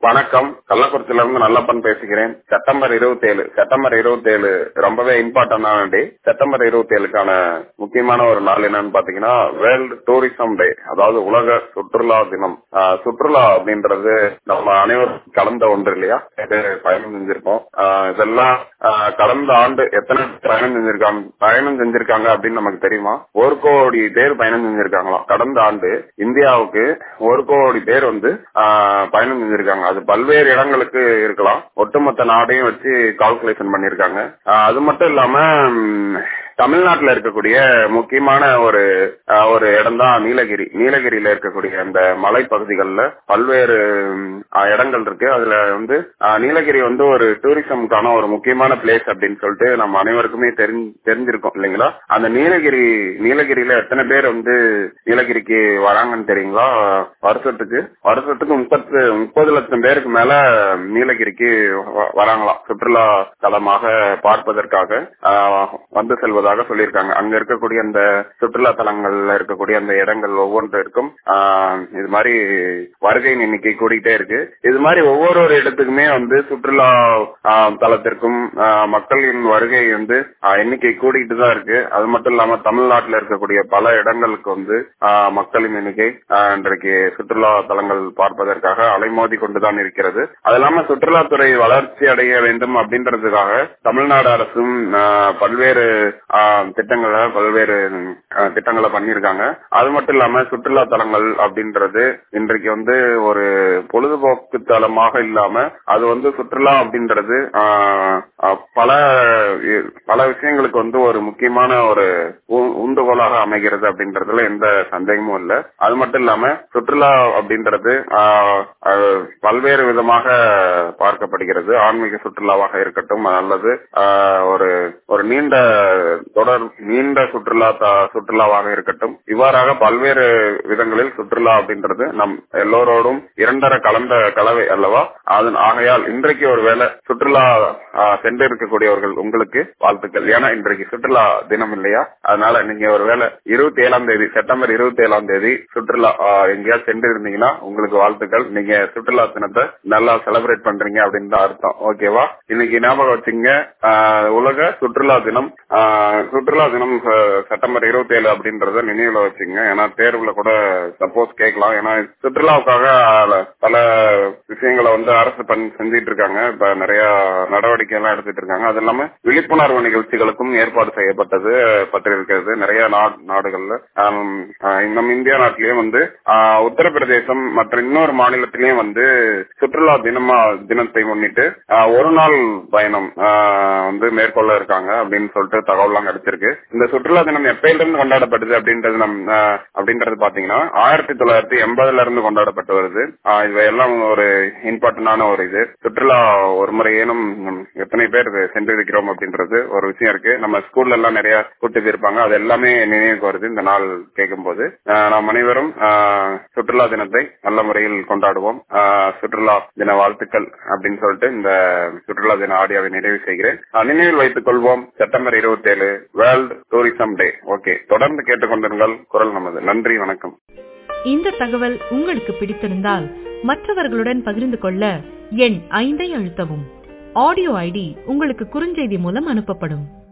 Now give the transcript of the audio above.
வணக்கம். கள்ளக்குறிச்சியில இருந்து நல்லப்பன் பேசுகிறேன். செப்டம்பர் 27 ரொம்பவே இம்பார்ட்டன்டான டே. செப்டம்பர் 27க்கான முக்கியமான ஒரு நாள் என்னன்னு பாத்தீங்கன்னா வேர்ல்டு டூரிசம் டே, அதாவது உலக சுற்றுலா தினம். சுற்றுலா அப்படின்றது நம்ம அனைவரும் கலந்த ஒன்று இல்லையா? பயணம் செஞ்சிருக்கோம். இதெல்லாம் கடந்த ஆண்டு எத்தனை பயணம் செஞ்சிருக்காங்க அப்படின்னு நமக்கு தெரியுமா? 1 கோடி பேர் பயணம் செஞ்சிருக்காங்களாம். கடந்த ஆண்டு இந்தியாவுக்கு 1 கோடி பேர் பயணம் செஞ்சிருக்காங்க. அது பல்வேறு இடங்களுக்கு இருக்கலாம். ஒட்டுமொத்த நாடையும் வச்சு கால்குலேஷன் பண்ணிருக்காங்க. அது மட்டும் இல்லாம தமிழ்நாட்டில் இருக்கக்கூடிய முக்கியமான ஒரு இடம் தான் நீலகிரி. நீலகிரியில இருக்கக்கூடிய அந்த மலை பகுதிகளில் பல்வேறு இடங்கள் இருக்கு. அதுல நீலகிரி ஒரு டூரிசம்கான ஒரு முக்கியமான பிளேஸ் அப்படின்னு சொல்லிட்டு நம்ம அனைவருக்குமே தெரிஞ்சிருக்கோம் இல்லைங்களா? அந்த நீலகிரியில எத்தனை பேர் நீலகிரிக்கு வராங்கன்னு தெரியுங்களா? வருஷத்துக்கு 30 லட்சம் பேருக்கு மேல நீலகிரிக்கு வராங்களாம். சுற்றுலா தலமாக பார்ப்பதற்காக வந்து செல்வதாக சொல்லியிருக்காங்க. அங்க இருக்கக்கூடிய அந்த சுற்றுலா தலங்கள்ல இருக்கக்கூடிய அந்த இடங்கள் ஒவ்வொன்றிற்கும் இது மாதிரி வருகை எண்ணிக்கை கூடிட்டே இருக்கு. இது மாதிரி ஒவ்வொரு இடத்துக்குமே சுற்றுலா தலத்திற்கும் மக்களின் வருகை எண்ணிக்கை கூடிட்டு தான் இருக்கு. அது மட்டும் இல்லாம தமிழ்நாட்டில் இருக்கக்கூடிய பல இடங்களுக்கு மக்களின் எண்ணிக்கை இன்றைக்கு சுற்றுலா தலங்கள் பார்ப்பதற்காக அலைமோதி கொண்டுதான் இருக்கிறது. அது இல்லாம சுற்றுலாத்துறை வளர்ச்சி அடைய வேண்டும் அப்படின்றதுக்காக தமிழ்நாடு அரசும் பல்வேறு திட்டங்களை பண்ணிருக்காங்க. அது மட்டும் இல்லாம சுற்றுலா தலங்கள் அப்படின்றது இன்றைக்கு ஒரு பொழுதுபோக்கு தலமாக இல்லாம அது சுற்றுலா அப்படின்றது பல விஷயங்களுக்கு ஒரு முக்கியமான ஒரு ஊந்துகோலாக அமைகிறது அப்படின்றதுல எந்த சந்தேகமும் இல்லை. அது மட்டும் இல்லாம சுற்றுலா அப்படின்றது பல்வேறு விதமாக பார்க்கப்படுகிறது. ஆன்மீக சுற்றுலாவாக இருக்கட்டும் அல்லது ஒரு நீண்ட சுற்றுலாவாக இருக்கட்டும், இவ்வாறாக பல்வேறு விதங்களில் சுற்றுலா அப்படின்றது நம் எல்லோரோடும் இரண்டரை கலந்த கலவை அல்லவா? ஆகையால் இன்றைக்கு ஒருவேளை சுற்றுலா சென்று இருக்கக்கூடியவர்கள் உங்களுக்கு வாழ்த்துக்கள். ஏன்னா இன்றைக்கு சுற்றுலா தினம் இல்லையா? அதனால நீங்க ஒருவேளை செப்டம்பர் 27 சுற்றுலா எங்கேயாவது சென்று இருந்தீங்கன்னா உங்களுக்கு வாழ்த்துக்கள். நீங்க சுற்றுலா தினத்தை நல்லா செலிப்ரேட் பண்றீங்க அப்படின்னு தான் அர்த்தம். ஓகேவா? இன்னைக்கு ஞாபகம் வச்சுங்க, உலக சுற்றுலா தினம். சுற்றுலா தினம் செப்டம்பர் 27 அப்படின்றத நினைவுல வச்சுங்க. ஏன்னா தேர்வுல கூட சப்போஸ் கேட்கலாம். ஏன்னா சுற்றுலாவுக்காக பல விஷயங்களை அரசு செஞ்சிட்டு இருக்காங்க. இப்ப நிறைய நடவடிக்கை எல்லாம் எடுத்துட்டு இருக்காங்க. அது இல்லாம விழிப்புணர்வு நிகழ்ச்சிகளுக்கும் ஏற்பாடு செய்யப்பட்டிருக்கிறது நிறைய நாடுகள்ல. நம்ம இந்தியா நாட்டிலேயே உத்தரப்பிரதேசம் மற்ற இன்னொரு மாநிலத்திலேயும் சுற்றுலா தினத்தை முன்னிட்டு ஒரு நாள் பயணம் மேற்கொள்ள இருக்காங்க அப்படின்னு சொல்லிட்டு தகவல்லாம் கிடைச்சிருக்கு. இந்த சுற்றுலா தினம் எப்பயிலிருந்து கொண்டாடப்பட்டது அப்படின்றது பாத்தீங்கன்னா 1980 இருந்து கொண்டாடப்பட்டு வருது. இவையெல்லாம் ஒரு இம்பார்ட்டன்டான ஒரு இது. சுற்றுலா ஒரு முறை ஏனும் எத்தனை பேர் சென்றிருக்கிறோம் அப்படின்றது ஒரு விஷயம் இருக்கு. நம்ம ஸ்கூல்ல எல்லாம் நிறைய கூட்டு போயிருப்பாங்க. அது எல்லாமே நினைவுக்கு வருது இந்த நாள் கேட்கும் போது. நாம் அனைவரும் சுற்றுலா தினத்தை நல்ல முறையில் கொண்டாடுவோம். சுற்றுலா தின வாழ்த்துக்கள் அப்படின்னு சொல்லிட்டு இந்த சுற்றுலா தின ஆடியோவை நிறைவு செய்கிறேன். நினைவில் வைத்துக் கொள்வோம், September 27 world tourism day. Okay, தொடர்ந்து கேட்டுக்கொண்டிருங்கள் குரல் நமது. நன்றி, வணக்கம். இந்த தகவல் உங்களுக்கு பிடித்திருந்தால் மற்றவர்களுடன் பகிர்ந்து கொள்ள எண் 5 அழுத்தவும். ஆடியோ ஐடி உங்களுக்கு குறுஞ்செய்தி மூலம் அனுப்பப்படும்.